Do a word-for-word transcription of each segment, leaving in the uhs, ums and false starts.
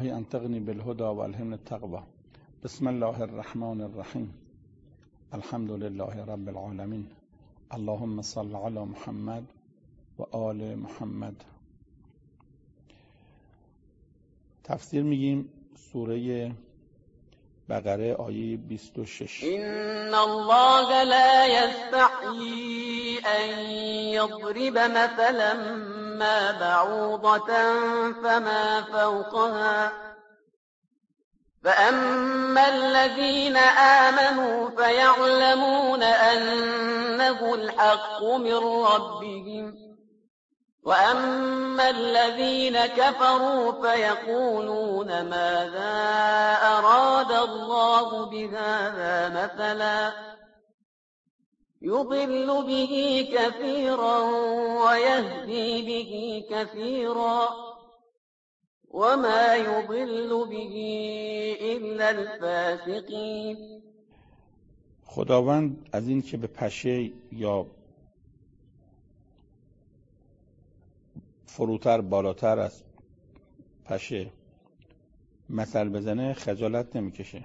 انطقنی بالهدى والهمنی التقوى. بسم الله الرحمن الرحیم. الحمد لله رب العالمین. اللهم صل علی محمد و آل محمد. تفسیر میگیم سوره بقره آیه بیست و شش. ان الله لا يستحيي ان يضرب مثلا ما بعوضة فما فوقها فأما الذين آمنوا فيعلمون أنه الحق من ربهم وأما الذين كفروا فيقولون ماذا أراد الله بهذا مثلا يضل به كثيرا ويهدي به كثيرا وما يضل به إلا الفاسقين. خداوند از این که به پشه یا فروتر بالاتر از پشه مثل بزنه خجالت نمیکشه.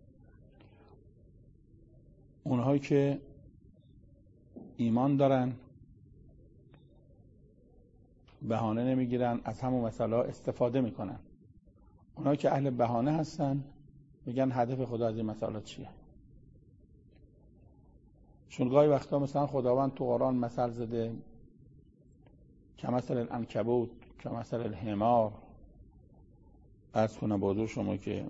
اونهایی که ایمان دارن بهانه نمیگیرن، از همون مثلا استفاده میکنن. اونهایی که اهل بهانه هستن میگن هدف خدا از این مثلا چیه. چون گاهی وقتا مثلا خداوند تو قرآن مثل زده کمثل العنکبوت کمثل الحمار. عرض کنم بازور شما که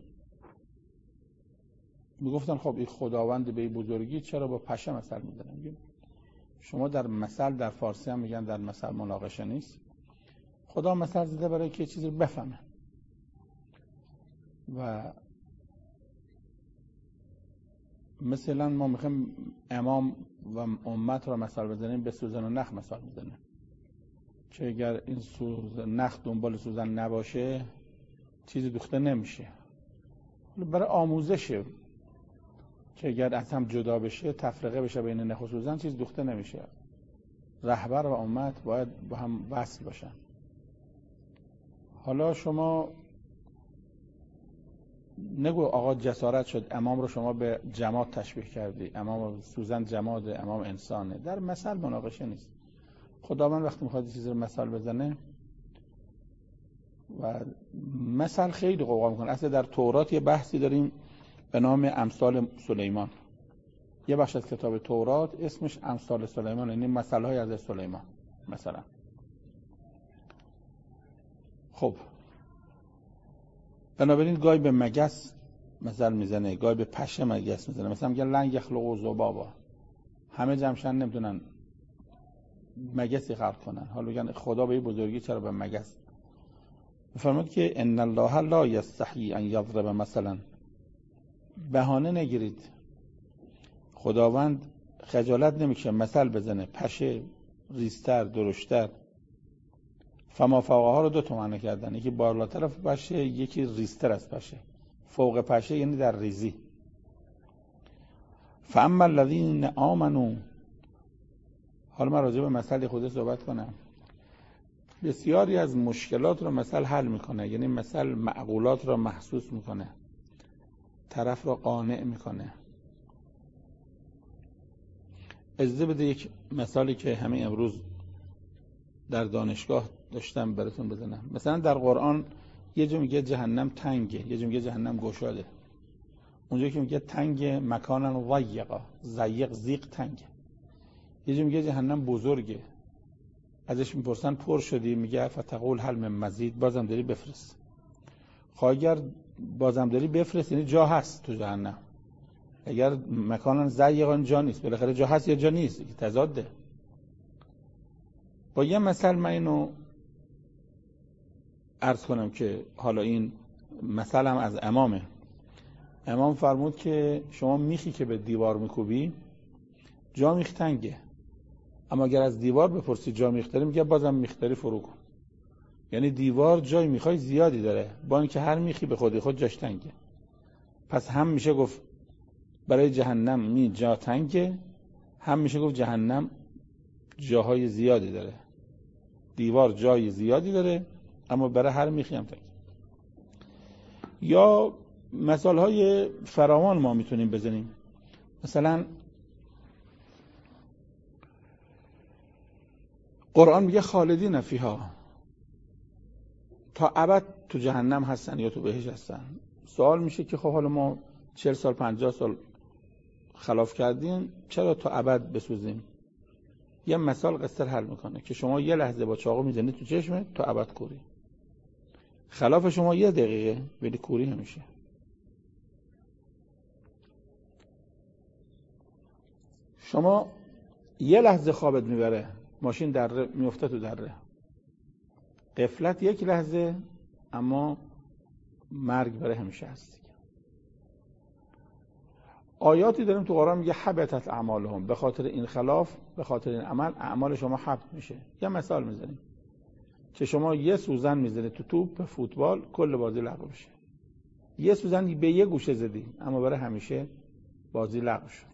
میگفتن خب این خداوند به این بزرگی چرا با پشه مثل میزنه؟ میگن شما در مثل در فارسی هم میگن در مثل مناقشه نیست. خدا مثل زده برای که چیزی رو بفهمه و مثلا ما میخوایم امام و امت رو مثل بزنیم به سوزن و نخ مثل میزنیم که اگر این سوزن نخ دنبال سوزن نباشه چیزی دوخته نمیشه. برای آموزشه که اگر از هم جدا بشه تفرقه بشه بین نخ و سوزن چیز دوخته نمیشه. رهبر و امت باید با هم وصل باشن. حالا شما نگو آقا جسارت شد امام رو شما به جماد تشبیه کردی، امام سوزن جماده، امام انسانه. در مثل مناقشه نیست. خداوند وقتی میخواد چیزی رو مثال بزنه و مثل خیلی قوقا میکنه. اصلا در تورات یه بحثی داریم به نام امثال سلیمان. یه بخش از کتاب تورات اسمش امثال سلیمان، یعنی مثل‌های از سلیمان مثلا. خب بنابراین گاهی به مگس مثل میزنه، گاهی به پشه مگس میزنه. مثلا میگن لن یخلقوا ذبابا، همه جمشن نمیتونن مگسی خلق کنن. حالا میگن خدا به این بزرگی چرا به مگس؟ میفرماد که ان الله لا یستحیی ان یضرب مثلا. بهانه نگیرید، خداوند خجالت نمیکشه مثل بزنه. پشه ریزتر درشتر. فما فوقها رو دو تا معنی کردن، یکی بالاتر از پشه، یکی ریزتر از پشه. فوق پشه یعنی در ریزی. فاما الذین آمنوا. حالا من راجع به مثل خود صحبت کنم. بسیاری از مشکلات رو مثل حل میکنه، یعنی مثل معقولات رو محسوس میکنه، طرف رو قانع میکنه. اجازه بده یک مثالی که همین امروز در دانشگاه داشتم براتون بزنم. مثلا در قرآن یه جا میگه جهنم تنگه، یه جا میگه جهنم گشاده. اونجا که میگه تنگ مکانا ضیقا، ضیق زیق تنگه. یه جا میگه جهنم بزرگه، ازش میپرسن پر شدی؟ میگه فتقول هل من مزید، بازم داری بفرست. خب اگر بازم داری بفرست یعنی جا هست تو جهنم. اگر مکانا ضیقا جا نیست، بالاخره جا هست یا جا نیست، تضاده. با یه مثل من اینو عرض کنم که حالا این مثل هم از امامه. امام فرمود که شما میخی که به دیوار میکوبی جا میخ تنگه، اما اگر از دیوار بپرسی جا میختاری، میگه بازم میختاری فرو کن. یعنی دیوار جای میخوای زیادی داره، با اینکه هر میخی به خودی خود جاش تنگه. پس هم میشه گفت برای جهنم می جا تنگه، هم میشه گفت جهنم جاهای زیادی داره. دیوار جای زیادی داره اما برای هر میخی هم تنگه. یا مثالهای فراوان ما میتونیم بزنیم. مثلا قرآن میگه خالدین فیها، تا ابد تو جهنم هستن یا تو بهشت هستن. سوال میشه که خب حالا ما چهل سال پنجاه سال خلاف کردیم، چرا تا ابد بسوزیم؟ یه مثال قصر حل میکنه که شما یه لحظه با چاقو میزنید تو چشمت، تا ابد کوری. خلاف شما یه دقیقه ولی کوری همیشه. شما یه لحظه خوابت میبره، ماشین دره میفته تو دره. غفلت یک لحظه، اما مرگ برای همیشه هست. آیاتی داریم تو قرآن میگه حبطت اعمالهم، به خاطر این خلاف، به خاطر این عمل اعمال شما حبط میشه. یه مثال میزنیم که شما یه سوزن میزنید تو توپ فوتبال، کل بازی لغو میشه. یه سوزن به یه گوشه زدی، اما برای همیشه بازی لغو شد.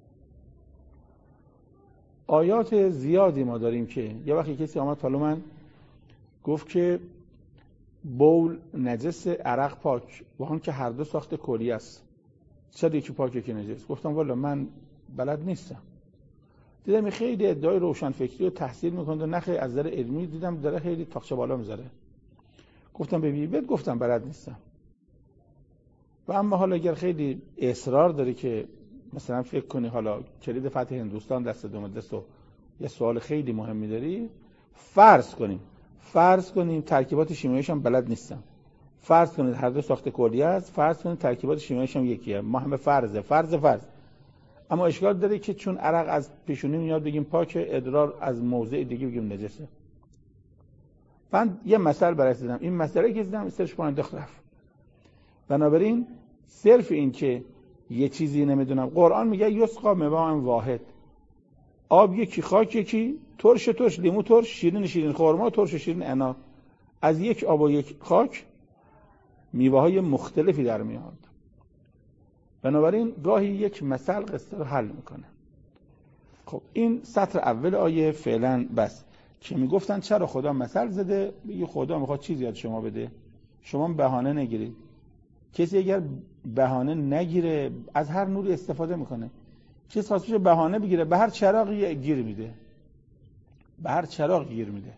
آیات زیادی ما داریم که یه وقتی کسی آمد پلو من گفت که بول نجس، عرق پاک، با هم که هر دو ساخت کلی است، چرا یکی پاک یکی نجس؟ گفتم والا من بلد نیستم. دیدم خیلی ادعای روشنفکری و تحصیل میکنه، نه خیلی از نظر علمی دیدم داره خیلی تاقچه بالا میذاره. گفتم ببین بهت گفتم بلد نیستم. و اما حالا اگر خیلی اصرار داری که مثلا فکر کنی حالا کلید فتح هندوستان دست دوم دست و یه سوال خیلی مهمی داری، فرض کنیم فرض کنیم ترکیبات شیمیاییش هم بلد نیستم، فرض کنید هر دو ساخت کلیه است، فرض کنید ترکیبات شیمیاییش هم یکیه، ما همه فرضه فرض فرض اما اشکال داره که چون عرق از پیشونی میاد بگیم پاک، ادرار از موضع دیگه بگیم نجسه. من یه مثال برای دیدم، این مسئله که دیدم سرچ کنم انداخت رفت. بنابراین صرف این که یه چیزی نمیدونم، قرآن میگه یسقا ماء واحد، آب یکی، خاک یکی، ترش ترش، لیمو ترش، شیرین شیرین، خرما ترش شیرین، عناب، از یک آب و یک خاک میوه‌های مختلفی در میاد. بنابراین گاهی یک مثل قصه رو حل میکنه. خب این سطر اول آیه فعلا بس که میگفتن چرا خدا مثل زده، بگی خدا میخواد چیزی از شما بده، شما بهانه نگیرید. کسی اگر بهانه نگیره از هر نوری استفاده میکنه. کسی خواستش بهانه بگیره، به هر چراغی گیر میده، به هر چراغی گیر میده.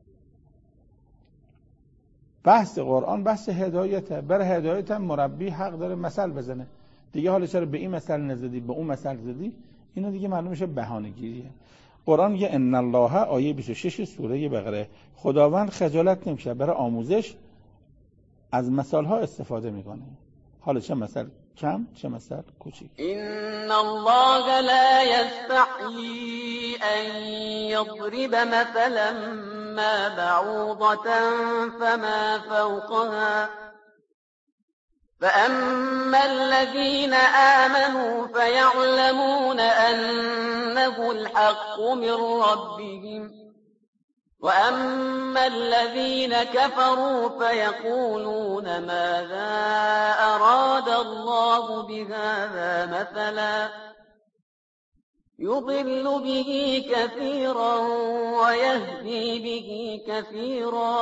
بحث قرآن بحث هدایته، برای هدایت هم مربی حق داره مثل بزنه دیگه. حالا چرا به این مثل نزدی به اون مثل زدی، اینو دیگه معلوم میشه بهانه گیریه. قرآن میگه ان الله، آیه بیست و شش سوره بقره، خداوند خجالت نمیشه برای آموزش از مثال ها استفاده میکنه. حالا چه مثل کم چه مثل کوچیک. ان الله لا يستحيي ان يضرب مثلا ما بعوضة فما فوقها فأما الذين آمنوا فيعلمون أنه الحق من ربهم وأما الذين كفروا فيقولون ماذا أراد الله بهذا مثلا يضل به كثيرا ويهدي به كثيرا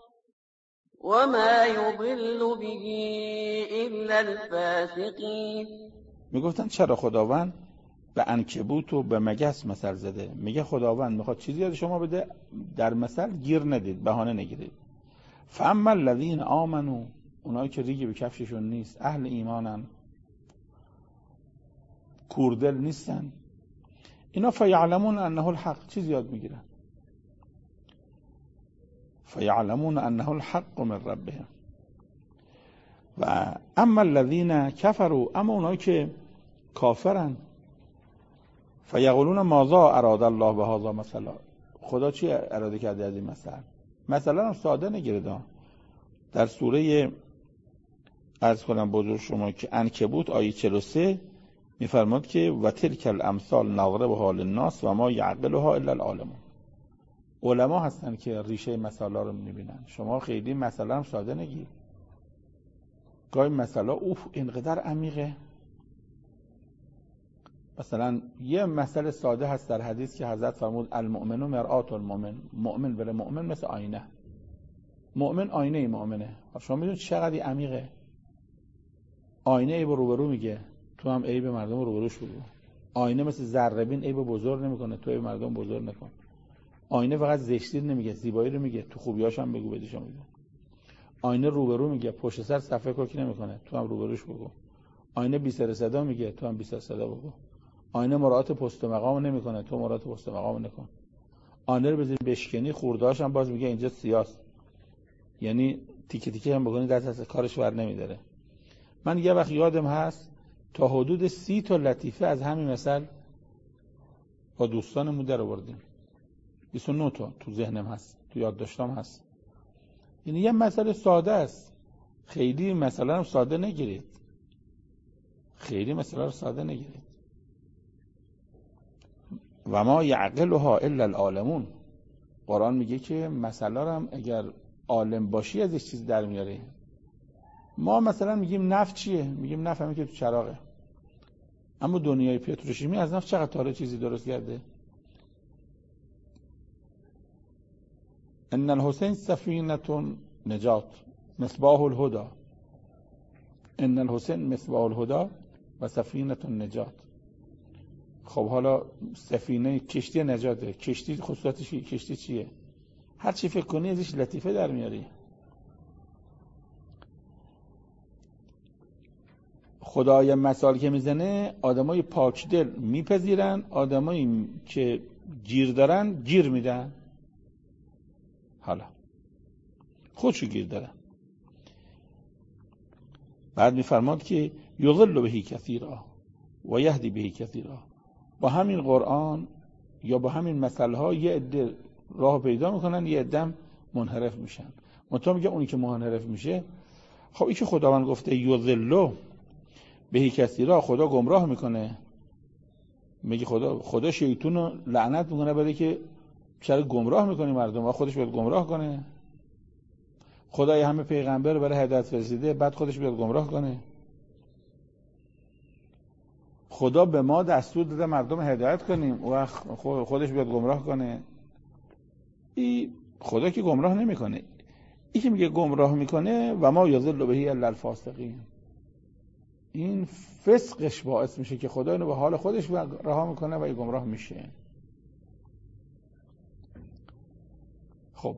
وما يضل به إلا الفاسقين. میگفتن چرا خداوند به عنکبوت و به مگس مثل زده؟ میگه خداوند میخواد چیزی از شما بده، در مثل گیر ندید، بهانه نگیرید. فاما الذین آمنوا، اونایی که ریگی به کفششون نیست، اهل ایمانن، کوردل نیستن، اینا فیعلمون انه الحق، چیزی یاد میگیرن. فیعلمون انه الحق من ربهم. و اما الذین کفروا، اما اونایی که کافرن، فیقولون ماذا اراد الله بهذا مثلا، خدا چی اراده کرده از این مثل؟ مثلا هم ساده نگیرید. در سوره عرض کنم بزرگ شما که عنکبوت آیه چهل و سه میفرماد که و تلک الامثال نضربها للناس و ما یعقلها الا العالمون. علما هستن که ریشه مثلا رو میبینن. شما خیلی مثلا هم ساده نگیر. گاهی مثلا اوف اینقدر عمیقه. مثلا یه مسئله ساده هست در حدیث که حضرت فرمود المؤمن مرآت المؤمن، مؤمن بله مؤمن مثل آینه، مؤمن آینه مؤمنه. شما میدونید چقدر عمیقه. آینه عیب روبرو میگه، تو هم عیب مردم روبروش بگو. آینه مثل ذره‌بین عیب بزرگ نمیکنه، تو عیب مردم بزرگ نکن. آینه فقط زشتی نمیگه، زیبایی رو میگه، تو خوبیاش هم بگو، بدیش هم بگو. آینه روبرو میگه، پشت سر صفحه کوکی نمیکنه، تو هم روبروش بگو. آینه بی سر صدا میگه، تو هم بی سر صدا بگو. آینه مراعات پست و مقام نمیکنه، تو مراعات پست و مقام نکن. آینه رو بزنی بشکنی، خورده‌اش هم باز میگه اینجا سیاست، یعنی تیکه تیکه هم بکنی دست از کارش ور نمیداره. من یه وقت یادم هست تا حدود سی تا لطیفه از همین مثل با دوستانمون در آوردیم. بیست و نه تا تو ذهنم هست، تو یادداشتام هست. یعنی یه مسئله ساده است، خیلی مسئله رو ساده نگیرید، خیلی مسئله رو ساده نگیرید. و ما یعقلها الا العالمون. قرآن میگه که مسئله رو هم اگر عالم باشی ازش چیز در میاره. ما مثلا میگیم نفت چیه؟ میگیم نفت همین که تو چراغه. اما دنیای پتروشیمی از نفت چقدر تاره چیزی درست کرده. ان الحسین سفینه نجات مصباح الهدى. ان الحسین مصباح الهدى و سفینه نجات. خب حالا سفینه کشتی نجاته، کشتی خصوصاتش کشتی چیه؟ هر چی فکر کنی ازش لطیفه در میاری. خدای مثال که میزنه آدمای پاک دل میپذیرن، آدمایی که گیر دارن گیر میدن. حالا خودشو گیر دارن. بعد میفرماد که یضل بهی کثیرا و یهدی بهی کثیرا. با همین قرآن یا با همین مسئله ها یه عده راه پیدا میکنن، یه عده منحرف میشن. منتها میگه اونی که منحرف میشه، خب این که خداوند گفته یضل بهی کثیرا، خدا گمراه میکنه. میگه خدا خدا شیطون رو لعنت میکنه برای که چرا گمراه میکنی مردم و خودش باید گمراه کنه. خدای همه پیغمبر برای هدایت فرستاده، بعد خودش باید گمراه کنه. خدا به ما دستور داده مردم هدایت کنیم و خودش بیاد گمراه کنه. این خدا که گمراه نمیکنه. این که میگه گمراه میکنه و ما یضل بهی الا الفاسقین، این فسقش باعث میشه که خدا اینو به حال خودش رها میکنه و این گمراه میشه. خب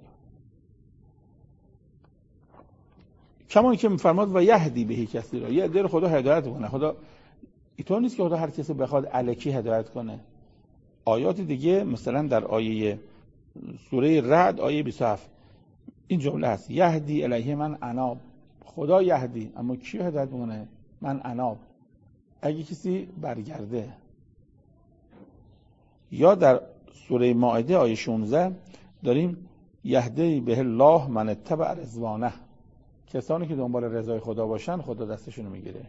کمان که میفرماد و یهدی بهی کثیرا، یه عده خدا هدایت کنه. خدا اینطور نیست که خدا هر کسی بخواد الکی هدایت کنه. آیات دیگه مثلا در آیه سوره رعد آیه بیست و هفت این جمله هست یهدی الیه من اناب. خدا یهدی، اما کی هدایت میکنه؟ من اناب، اگه کسی برگرده. یا در سوره مائده آیه شانزده داریم یهدی به الله من اتبع رضوانه، کسانی که دنبال رضای خدا باشن خدا دستشون رو میگیره.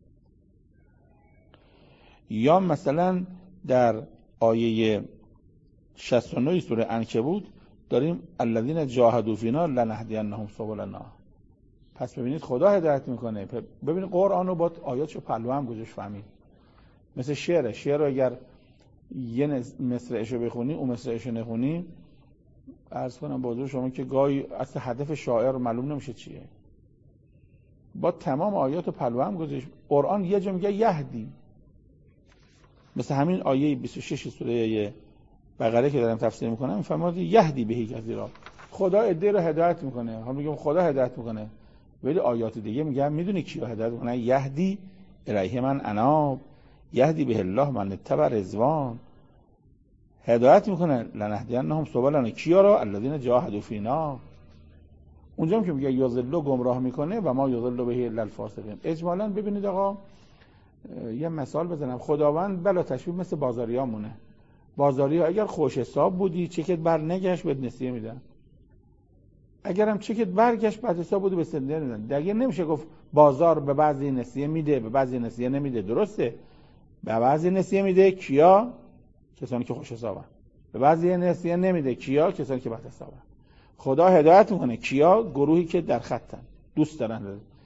یا مثلا در آیه شصت و نه سوره عنکبوت داریم الذین جاهدوا فینا لنهدینهم سبلنا. پس ببینید خدا هدایت میکنه. ببینید قرآن رو با آیاتشو پلو هم گذاشت فهمید. مثل شعر شعر رو اگر یه مصرعشو بخونی اون مصرعشو نخونی، عرض کنم بازو شما که گاهی اصلا هدف شاعر معلوم نمیشه چیه. با تمام آیاتو پلو هم گذاشت. قرآن یه جا میگه یهدی، مثل همین آیه بیست و شش سوره بقره که دارم تفسیر میکنم میفرماد یهدی بهی کثیرا، خدا عده رو هدایت میکنه. هم میگم خدا هدایت میکنه، ولی آیات دیگه میگم میدونی کیو هدایت میکنه؟ یهدی الیه من اناب یهدی به الله من اتبع رضوان. هدایت میکنه لنهدینهم سبلنا، کیا رو؟ الذین جاهدوا فینا. اونجا هم که میگه یضل گمراه میکنه و ما یضل بهی الا الفاسقین. اجمالاً ببینید آقا یه مثال بزنم. خداوند بلا تشبیه مثل بازاریا مونه. بازاریا اگر خوش حساب بودی چکت بر نگشت بهت نسیه میدن، اگرم چکت برگشت بعد حساب بودی به سنده میدن. دیگه نمیشه گفت بازار به بعضی نسیه میده به بعضی نسیه نمیده. درسته به بعضی نسیه میده، کیا؟ کسانی که خوش حسابن. به بعضی نسیه نمیده، کیا؟ کسانی که بد حسابن. خدا هدایت میکنه، کیا؟ گروهی که در خطن دوست دارن.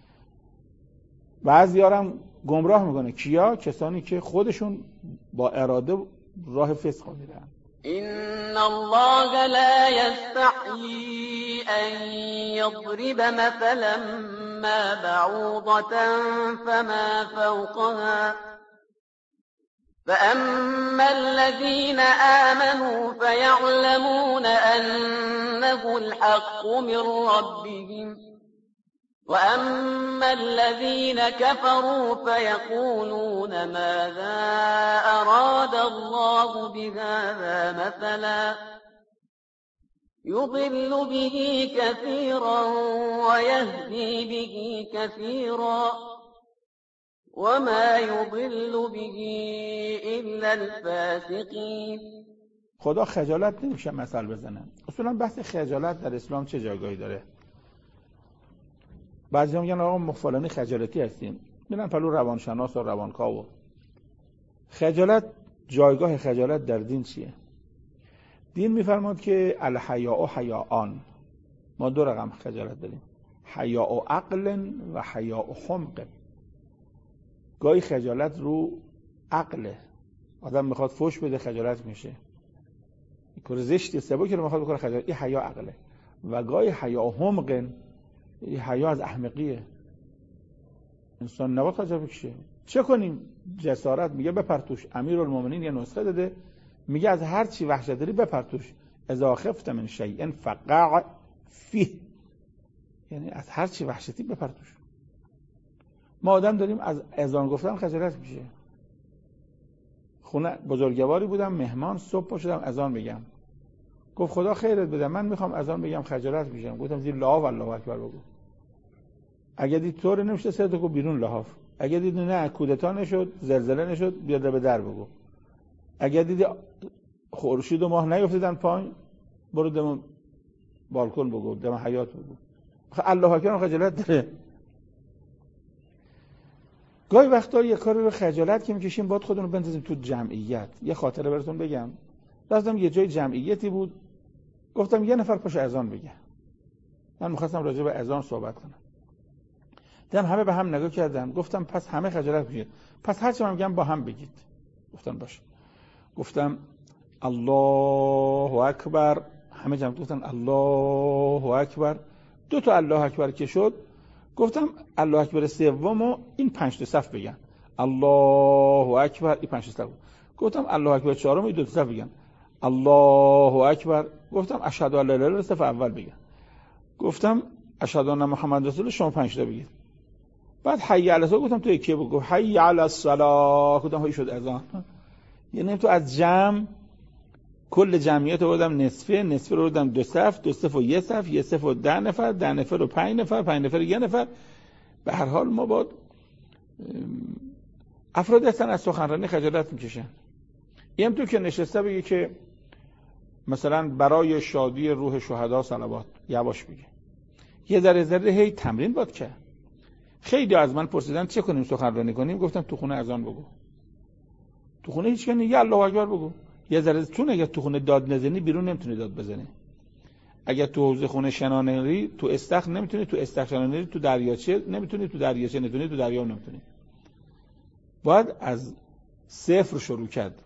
بعضیارم گمراه میکنه، کیا؟ کسانی که خودشون با اراده راه فسق میرن. إن الله لا يستحيي أن يضرب مثلا أما بعوضة فما فوقها فأما الذين آمنوا فيعلمون أنه الحق من ربهم وأما الذين كفروا فيقولون ماذا أراد الله بهذا مثلا يضل به كثيرا ويهدي به كثيرا وما يضل به إلا الفاسقين. خدا خجالت نمیشه مثل بزنه. اصولا بحث خجالت در اسلام چه جایگاهی داره؟ بعضی میگن آقا ما فلانی خجالتی هستیم، میرن پلو روانشناس و روانکاو و خجالت. جایگاه خجالت در دین چیه؟ دین میفرماد که الحیاء حیاءان، ما دو رقم خجالت داریم، حیاء عقل و حیاء حمق. گاهی خجالت رو عقله، آدم میخواد فوش بده خجالت میشه، کار زشتی سبکی رو میخواد بکنه خجالت، این حیا عقله. و گاهی حیا حمق، این حیا از احمقیه، انسان نباید خجالت بکشه. چه کنیم؟ جسارت میگه بپرتوش. امیرالمومنین یه نسخه داده، میگه از هر چی وحشت داری بپرتوش. اذا خفت من شیء فقع فیه، یعنی از هر چی وحشتی بپرتوش. ما آدم داریم از اذان گفتن خجالت میشه. خونه بزرگواری بودم، مهمان، صبح پا شدم اذان بگم، گفت خدا خیرت بده من میخوام اذان بگم خجالت میشم. گفتم زیر لحاف الله اکبر بگو. اگه دید طور نمیشه سه تا کو بیرون لحاف. اگه دید نه کودتا نشد، زلزله نشد، بیاد به در بگو. اگه دید خورشید و ماه نیافتادن پایین، برو دم بالکن بگو، دم حیاط بگو. الله اکبر خجالت داره. گاهی وقتا یه کاری رو خجالت که میکشیم باید خودمون رو بندازیم تو جمعیت. یه خاطره براتون بگم. رفتم یه جای جمعیتی بود، گفتم یه نفر پاش اذان بگه. من می‌خواستم راجع به اذان صحبت کنم. دیدم همه به هم نگاه کردن. گفتم پس همه خجالت می‌کشید، پس هر چی من میگم با هم بگید. گفتن باشه. گفتم الله اکبر، همه جمع گفتن الله اکبر. دو تا الله اکبر که شد، گفتم الله اکبر سومو این پنج تا صف بگن. الله اکبر این پنج تا صف. گفتم الله اکبر چهارم این دو تا صف بگن. الله اکبر. گفتم اشهد ان لا اله الا الله صف اول بگن. گفتم اشهد ان محمد رسول الله شما پنج تا بگید. بعد حی علی الصلاه گفتم تو یکی بگو حی علی الصلاه. گفتم هی شد اذان. یعنی تو از جمع کل جمعیت رو بردم نصفه، نصفه رو بردم دو صف، دو صف و یه صف، یه صف و ده نفر، ده نفر و پنج نفر، پنج نفر و یه نفر. به هر حال ما باید افراد هستن از سخنرانی خجالت میکشن. این تو که نشسته بگه که مثلا برای شادی روح شهدا صلوات، یواش بگه. یه ذره ذره هی تمرین باید کرد. خیلی از من پرسیدن چه کنیم سخنرانی کنیم؟ گفتم تو خونه اذان بگو. تو خونه هیچ کنی یه الله اکبر بگو. یه ذره چون اگه تو خونه داد نزنی بیرون نمیتونی داد بزنی. اگه تو حوض خونه شنانری، تو استخر نمیتونی، تو استخر شنانری، تو دریاچه نمیتونی، تو دریاچه نمیتونی، تو دریا نمیتونی. باید از صفر شروع کرد.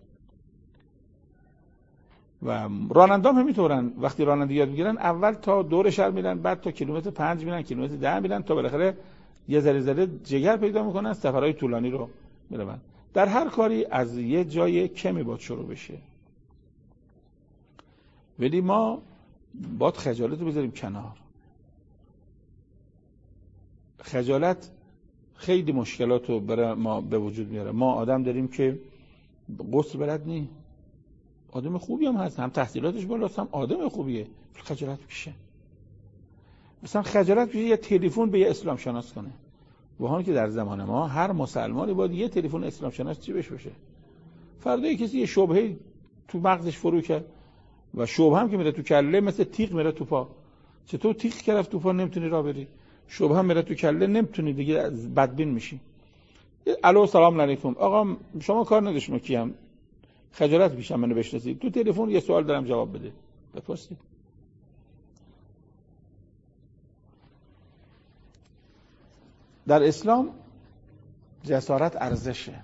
و رانندام همینطورن، وقتی رانندگی یاد میگیرن اول تا دور شهر میرن، بعد تا کیلومتر پنج میرن، کیلومتر ده میرن، تا بالاخره یه ذره ذره جگر پیدا میکنن، سفرهای طولانی رو میرن. در هر کاری از یه جای کمی باید شروع بشه. ولی ما باید خجالت رو بذاریم کنار. خجالت خیلی مشکلات رو برای ما به وجود میاره. ما آدم داریم که غسل بلد نی، آدم خوبی هم هست، هم تحصیلاتش بالاست، هم آدم خوبیه، خجالت میشه. مثلا خجالت میشه یه تلفن به یه اسلام شناس کنه. و حالی که در زمان ما هر مسلمانی باید یه تلفن اسلام شناس چی بهش بشه. فردا کسی یه شبهه تو مغزش فرو کرد و شبهه هم که میره تو کله مثل تیغ میره تو پا. چطور تیغ کرد تو پا نمیتونی راه بری؟ شبهه هم میره تو کله نمیتونی دیگه، بدبین میشی. الو سلام علیکم آقا شما کار نداشتم کیم؟ خجالت میشم منو بشناسید؟ تو تلفن یه سوال دارم جواب بده. بپرسید. در اسلام جسارت ارزشه.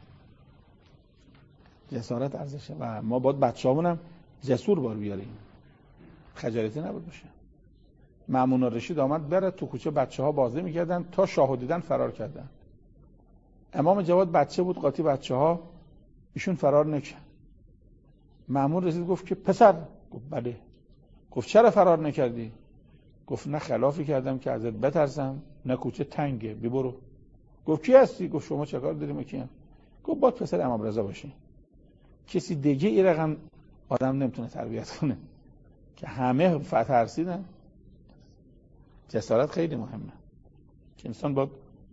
جسارت ارزشه و ما باید بچه‌مون هم جسور بار بیاریم. خجالتی نباید باشه. مأمون الرشید آمد بره تو کوچه، بچه ها بازی میکردن تا شاهو دیدن فرار کردن. امام جواد بچه بود قاطی بچه ها، ایشون فرار نکرد. مأمون رسید گفت که پسر، گفت بله. گفت چرا فرار نکردی؟ گفت نه خلافی کردم که ازت بترسم، نه کوچه تنگه، بی برو. گفت کی هستی؟ گفت شما چه کار داری ما کیم؟ گفت باید پسر امام رضا باشی. کسی دیگه این رقم آدم نمیتونه تربیت کنه که همه ترسیدن. جسارت خیلی مهمه که انسان باید.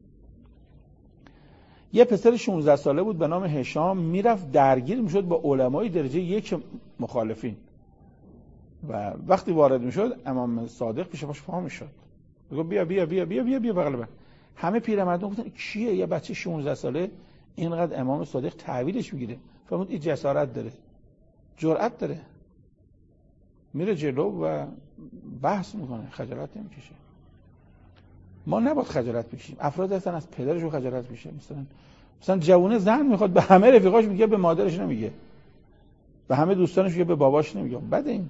یه پسر شانزده ساله بود به نام هشام، میرفت درگیر میشد با علمای درجه یک مخالفین و وقتی وارد میشد امام صادق پیش پاش پا میشد، میگفت بیا بیا بیا بیا بیا بیا بغل من. همه پیرمردان گفتن کیه یه بچه شانزده ساله اینقدر امام صادق تحویلش میگیره؟ فهمید این جسارت داره، جرأت داره، میره جلو و بحث میکنه، خجالت نمیکشه. ما نباید خجالت بکشیم. افراد هستن از پدرشون خجالت میشه. مثلا مثلا جوونه زن میخواد به همه رفیقاش میگه، به مادرش نمیگه، به همه دوستانش میگه، به باباش نمیگه. بده این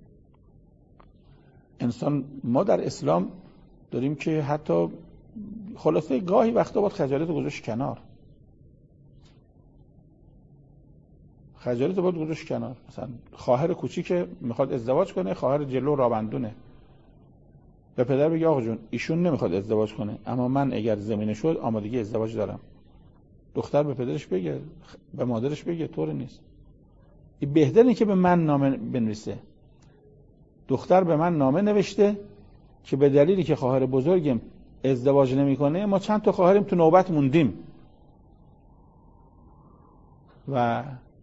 انسان. ما در اسلام داریم که حتی خلاصه گاهی وقتا باید خجالت گذاشت کنار. خجالت باید گذاشت کنار. مثلا خواهر کوچیک میخواد ازدواج کنه، خواهر جلو رابندونه، به پدر بگه آقا جون ایشون نمیخواد ازدواج کنه اما من اگر زمینه شد آمادگی ازدواج دارم. دختر به پدرش بگه، به مادرش بگه، طور نیست. این بهتر اینه که به من نامه بنویسه. دختر به من نامه نوشته که به دلیلی که خواهر بزرگم ازدواج نمیکنه ما چند تا خواهریم تو نوبت موندیم و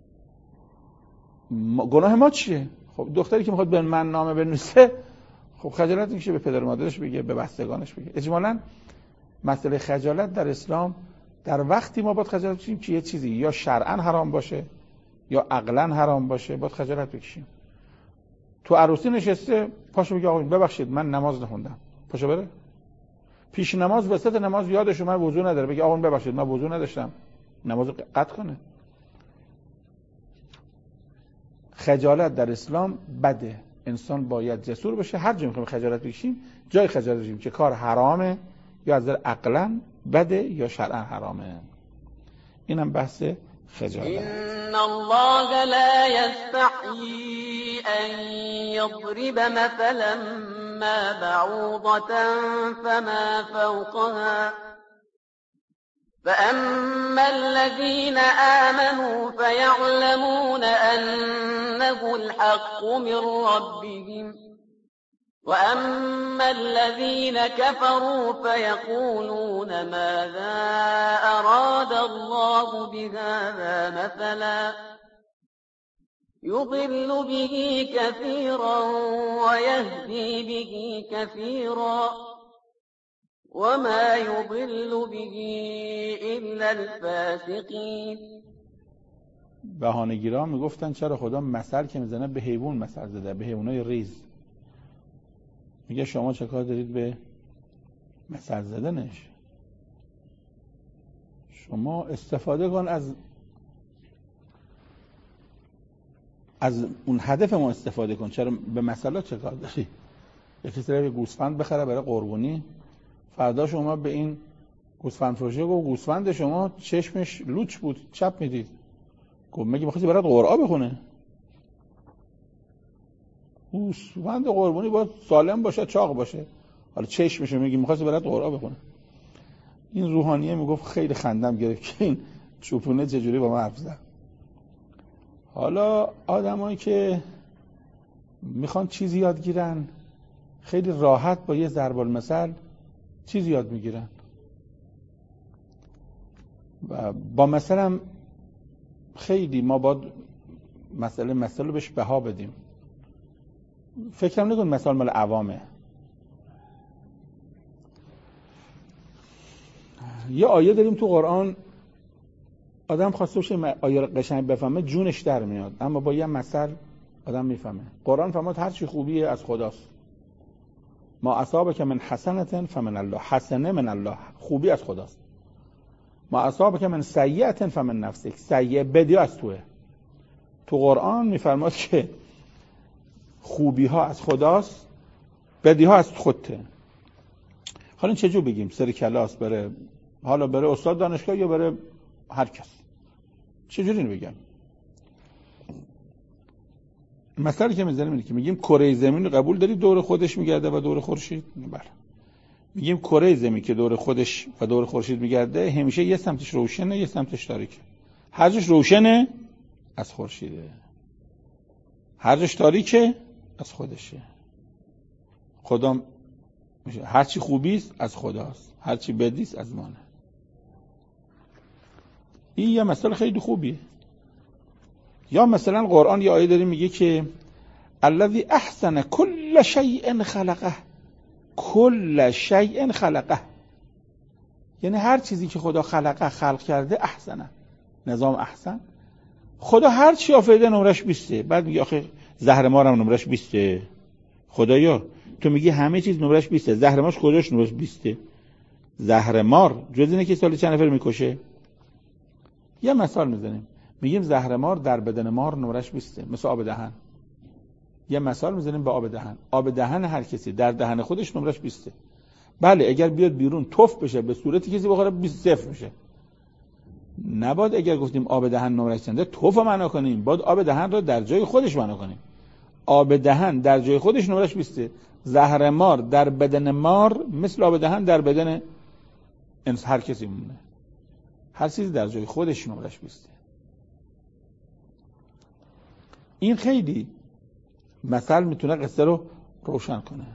ما گناه ما چیه؟ خب دختری که میخواد به من نامه بنویسه خب خجالت میکشه به پدر و مادرش بگه، به بستگانش بگه. اجمالاً مسئله خجالت در اسلام در وقتی ما باید خجالت بکشیم که یه چیزی یا شرعاً حرام باشه یا عقلاً حرام باشه، باید خجالت بکشیم. تو عروسی نشسته پاشو بگه آقا ببخشید من نماز نخوندم، پاشو بره. پیش نماز وسط نماز یادش اومد وضو نداره، بگه آقا ببخشید من وضو نداشتم، نماز قطع کنه. خجالت در اسلام بده. انسان باید جسور بشه. هر جا میخوایم خجالت بکشیم جای خجالت بکشیم که کار حرامه یا از نظر عقلاً بده یا شرعاً حرامه. اینم بحث خجالت. ان الله لا يستحيي ان يضرب مثلا ما بعوضة فما فوقها فأما الذين آمنوا فيعلمون أنه الحق من ربهم وأما الذين كفروا فيقولون ماذا أراد الله بهذا مثلا يضل به كثيرا ويهدي به كثيرا وما يضل به إلا الفاسقين. بهانه‌گیرا میگفتن چرا خدا مثل که میزنه به حیوان مثل زده، به حیوانای ریز. میگه شما چه کار دارید به مثل زدنش؟ شما استفاده کن از از اون هدف ما استفاده کن. چرا به مثلا چه کار داری؟ یکی طرف گوسفند بخره برای قربونی، فردا شما به این گوسفند فروشی گفت گوسفند شما چشمش لوچ بود چپ میدید، گفت مگه می‌خواستی برات قرعه بخونه؟ گوسفند قربونی باید سالم باشه، چاق باشه، حالا چشمش میگی می‌خواستی برات قرعه بخونه. این روحانیه میگفت خیلی خندم گرفت که این چوپونه چجوری با ما حرف زد. حالا آدمایی که میخوان چیزی یاد گیرن خیلی راحت با یه ضرب المثل چیزی یاد میگیرن و با مثلا خیلی ما باید مسئله مسئله بهش بها بدیم. فکرم نکن مثال مال عوامه. یه آیه داریم تو قرآن آدم خواسته باشه آیه قشنگ بفهمه جونش در میاد، اما با یه مثل آدم میفهمه. قرآن فرمود هر چی خوبیه از خداست. ما اصابک من حسنة فمن الله، حسنه من الله، خوبی از خداست. ما اصابک من سیئة فمن نفسک، سیئه بدی از توه. تو قرآن میفرماد که خوبی ها از خداست، بدی ها از خودته. حالا این چجور بگیم؟ سر کلاس بره، حالا بره استاد دانشگاه یا بره هر کس، چجوری اینو بگم؟ مثالی که میزنیم اینه که میگیم کره زمین رو قبول داری دور خودش میگرده و دور خورشید؟ بله. میگیم کره زمین که دور خودش و دور خورشید میگرده همیشه یه سمتش روشنه یه سمتش تاریکه. هر جاش روشنه از خورشیده، هر جاش تاریکه از خودشه. خدا هر چی خوبی است از خداست، هر چی بدی است از مانه. این یه مثال خیلی خوبیه. یا مثلا قرآن یه آیه داره میگه که الذی احسن کل شیء خلقه، کل شیء خلقه، یعنی هر چیزی که خدا خلقه خلق کرده احسنه، نظام احسن. خدا هر چی آفریده نمرش بیسته. بعد میگه آخه زهر مار هم نمرش بیسته. خدایا تو میگی همه چیز نمرش بیسته، زهر مارش کجاش نمرش بیسته؟ زهر مار جز اینه که سالی چند نفر میکشه؟ یه مثال میزنیم، میگیم زهر مار در بدن مار نمرش بیسته، مثل آب دهن. یه مثال میزنیم به آب دهن. آب دهن هر کسی در دهن خودش نمرش بیسته. بله اگر بیاد بیرون تف بشه به صورتی کسی بخوره بیست صفر میشه. نباید اگر گفتیم آب دهن نمرش چنده تف معنا کنیم، باید آب دهن رو در جای خودش معنا کنیم. آب دهن در جای خودش نمرش بیسته. زهر مار در بدن مار مثل آب دهن در بدن انس هر کسی مونه. هر چیزی در جای خودش نمرش بیسته. این خیلی مثل میتونه قصه رو روشن کنه.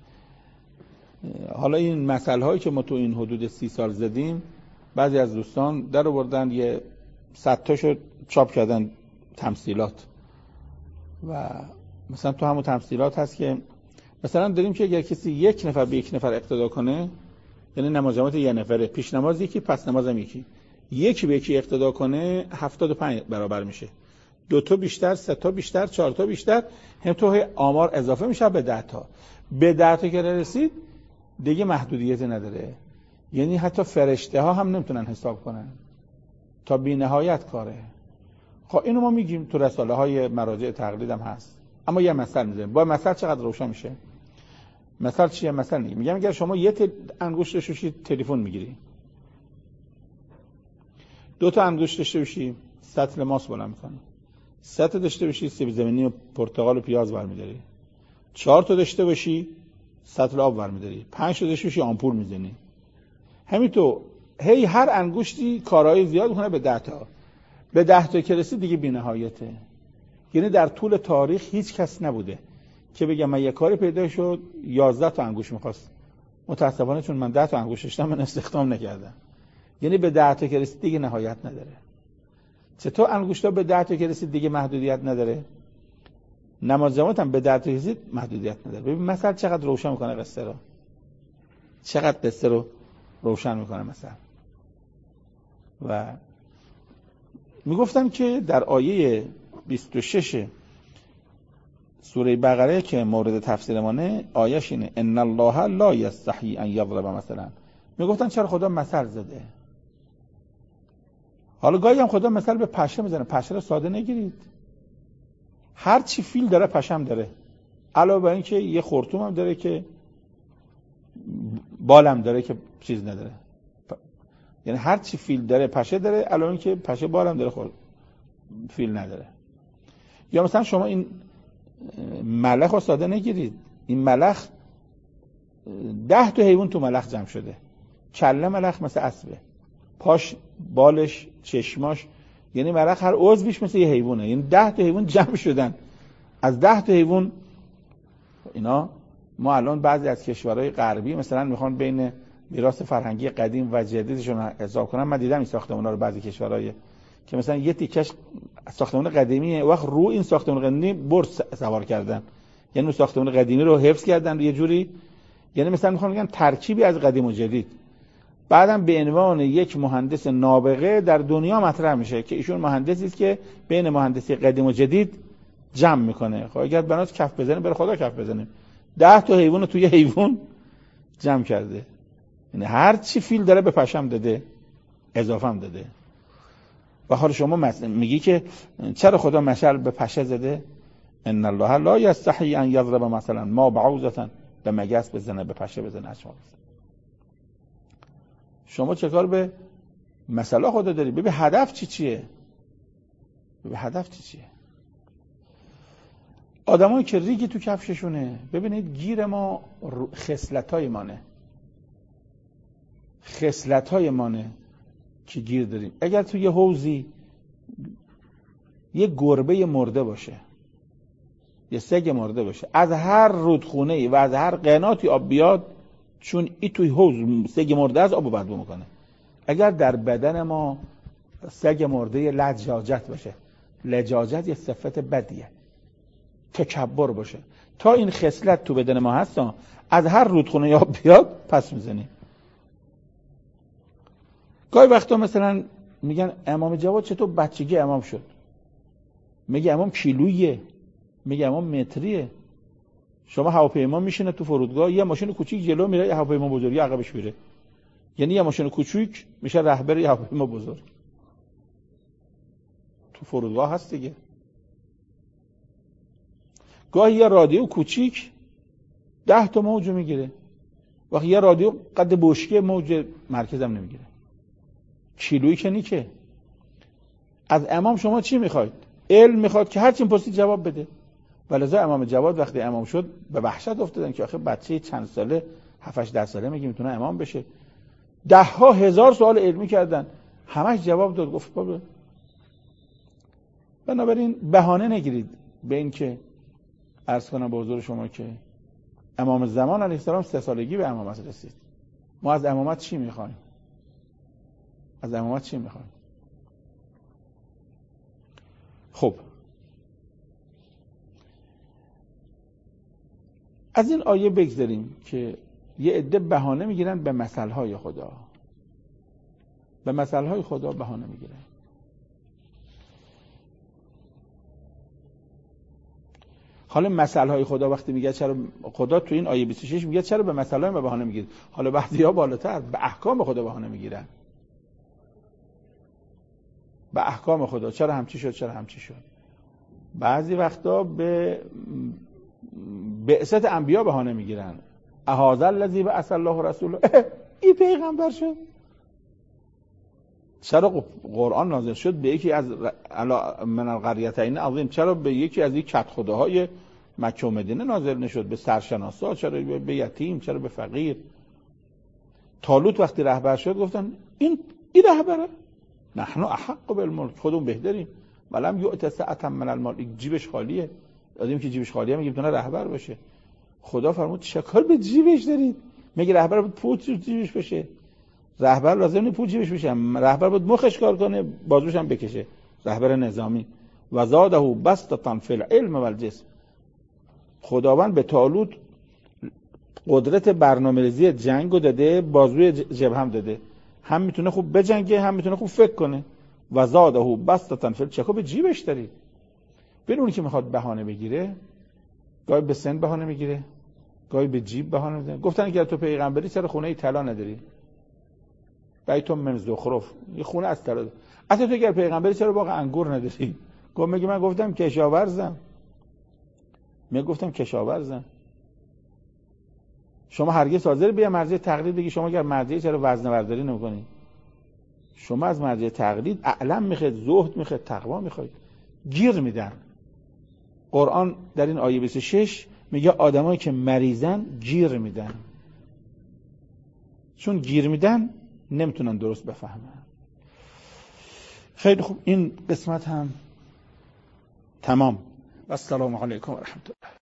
حالا این مثل هایی که ما تو این حدود سی سال زدیم بعضی از دوستان در آوردن یه صد تاشو چاپ کردن تمثیلات. و مثلا تو همون تمثیلات هست که مثلا داریم که اگر کسی یک نفر به یک نفر اقتدا کنه، یعنی نماز جماعت یه نفره، پیش نماز یکی پس نماز هم یکی، یکی به یکی اقتدا کنه هفتاد و پنج برابر میشه. دو تا بیشتر، سه تا بیشتر، چهار تا بیشتر، هم تو آمار اضافه میشه به ده تا. به ده تا که رسید دیگه محدودیت نداره. یعنی حتی فرشته ها هم نمیتونن حساب کنن، تا بی نهایت کاره. خب اینو ما میگیم تو رساله های مراجع تقلید هم هست. اما یه مثل میزنیم. با مثل چقدر روشن میشه؟ مثل چیه؟ مثل نگیم. میگم اگر شما یه تل... انگشت داشته باشی تلفن میگیری، دو تا انگشت داشته باشی سطل ماست بالا میکنی، سه تا داشته باشی سیب زمینی و پرتقال و پیاز برمیداری، چهار تا داشته باشی سطل آب برمیداری، پنج تا داشته باشی آمپول میزنی. همینطور هی هر انگشتی کارهای زیاد میکنه به ده تا. به ده تا که رسید دیگه بی‌نهایته. یعنی در طول تاریخ هیچ کس نبوده که بگم من یه کاری پیدا شد یازده تا انگشت میخواست. متاسفانه چون من ده تا انگشت داشتم من استخدام نکردم. یعنی به ده تا که رسید دیگه نهایت نداره. چطور انگشتا به ده تا که رسید دیگه محدودیت نداره؟ نماز جماعت هم به ده تا که رسید محدودیت نداره. ببین مثلا چقدر روشن میکنه قصه رو. چقدر قصه رو روشن میکنه مثلا. و میگفتم که در آیه بیست و شش سوره بقره که مورد تفسیر مانه آیهش اینه ان الله لا یستحی ان یضرب مثلا. میگفتن چرا خدا مثل زده؟ حالا گاهی هم خدا مثل به پشه میزنه. پشه رو ساده نگیرید. هر چی فیل داره پشم داره. علاوه بر این که یه خرطوم هم داره که بالم داره که چیز نداره. یعنی هر چی فیل داره پشه داره، علاوه این که پشه بالم داره خود فیل نداره. یا مثلا شما این ملخ رو ساده نگیرید. این ملخ ده تا حیوان تو ملخ جمع شده. کله ملخ مثل اسبه، پاش، بالش، چشماش، یعنی ملخ هر عضویش مثل یه حیوانه. یعنی ده تا حیوان جمع شدن. از ده تا حیوان اینا ما الان بعضی از کشورهای غربی مثلا میخوان بین میراث فرهنگی قدیم و جدیدشون حساب کنن. من دیدم این ساختمان‌ها رو بعضی کشورهای که مثلا یه تیکش ساختمان قدیمیه، وقت رو این ساختمان قدیمی برج سوار کردن. یعنی ساختمان قدیمی رو حفظ کردن یه جوری. یعنی مثلا میخوان بگن ترکیبی از قدیم و جدید. بعدم به عنوان یک مهندس نابغه در دنیا مطرح میشه که ایشون مهندسی است که بین مهندسی قدیم و جدید جمع میکنه. خب اگر بنات کف بزنه بره خدا کف بزنه. ده تا حیوان توی حیوان جمع کرده. یعنی هر چی فیل داره به پشم داده، اضافه هم داده. و حالا شما میگی که چرا خدا مثل به پشه زده؟ ان الله لا یستحی ان یضرب مثلا ما بعوضه به مگس بزنه، به پشه بزنه، هر چی بزنه. شما چه کار به مسئله خدا داری؟ ببین هدف چی چیه؟ ببین هدف چی چیه؟ آدمایی که ریگی تو کفششونه، ببینید گیر ما خصلتای مانه خصلتای مانه که گیر داریم. اگر تو یه حوضی یه گربه مرده باشه، یه سگ مرده باشه، از هر رودخونه ای و از هر قناتی آب بیاد، چون ای توی حوض سگ مرده از آب بد میکنه. اگر در بدن ما سگ مرده لجاجت باشه، لجاجت یه صفت بدیه، تکبر باشه، تا این خصلت تو بدن ما هست، از هر رودخونه ای آب بیاد پس میزنیم. گاهی وقتا مثلا میگن امام جواد چطور بچگی امام شد؟ میگه امام کیلویه، میگه امام متریه. شما هواپیما میشینه تو فرودگاه، یه ماشین کوچیک جلو میره، یه هواپیما بزرگی عقبش میره، یعنی یه ماشین کوچیک میشه رهبر یه هواپیما بزرگ. تو فرودگاه هست دیگه. گاهی یه رادیو کوچیک ده تا موج میگیره، وقتی یه رادیو قد بشکه موج مرکزم نمیگیره. کیلویی که نیکه. از امام شما چی میخواید؟ علم میخواد که هر چی پرسید جواب بده. ولذا امام جواد وقتی امام شد به وحشت افتادن که آخه بچه چند ساله، هفت هشت ده ساله میگه میتونه امام بشه. ده ها هزار سوال علمی کردن، همش جواب داد. گفت بابا بنابراین بهانه نگیرید به این که عرض کنم به حضور شما که امام زمان علیه السلام سه سالگی به امامت رسید. ما از امامت چی میخوایم؟ از امامت چی میخوایم؟ خب از این آیه بگذاریم که یه عده بهانه میگیرن به مثلهای خدا، به مثلهای خدا بهانه میگیرن. حالا مثلهای خدا وقتی میگه چرا خدا تو این آیه بیست و شش میگه چرا به مثلهای ما بهانه میگیرید؟ حالا بعضی‌ها بالاتر به احکام خدا بهانه میگیرن. به احکام خدا چرا همچی شد، چرا همچی شد. بعضی وقتا به بعثت انبیا بهانه میگیرن. اهذا الذی بعث الله رسوله، این پیغمبر شد. چرا قرآن نازل شد به یکی از من القریتین عظیم؟ چرا به یکی از این کت خداهای مکه و مدینه نازل نشد؟ به سرشناسا، چرا به یتیم، چرا به فقیر؟ طالوت وقتی رهبر شد گفتن این این رهبره، نحن احق بالملک، خودمون بهتریم. ولم یؤت سعة من المال، جیبش خالیه. آدمی که جیبش خالیه میگه میتونه رهبر باشه. خدا فرمود چکار به جیبش دارید؟ میگه رهبر بود پول جیبش بشه. رهبر لازم نیست پول جیبش بشه، رهبر بود مخش کار کنه، بازوش هم بکشه. رهبر نظامی. و زاده بسطة فی العلم والجسم. خداوند به طالوت قدرت برنامه‌ریزی جنگو داده، بازوی جبهه هم داده، هم میتونه خوب بجنگه، هم میتونه خوب فکر کنه. و زاده بسطة فی، چکو به جیبش دارید؟ ببین اونی که میخواد بهانه بگیره، گاهی به سن بهانه میگیره، گاهی به جیب بهانه میده. گفتن اگه تو پیغمبری چرا خونه طلا نداری؟ بیتون من زخرف، یه خونه از طلا. اصلا تو اگر پیغمبری چرا باغ انگور نداری؟ گفت میگه من گفتم کشاورزم. من گفتم کشاورزم. شما هرگز حاضر بیا مرجع تقلید بگی شما اگر مرجعی چرا وزنه برداری نمی‌کنی؟ شما از مرجع تقلید اعلم میخواید، زهد میخواید، تقوا میخواید. گیر میدن. قرآن در این آیه بیست و شش میگه آدمایی که مریضن گیر میدن. چون گیر میدن نمیتونن درست بفهمن. خیلی خوب، این قسمت هم تمام. و السلام علیکم و رحمت الله.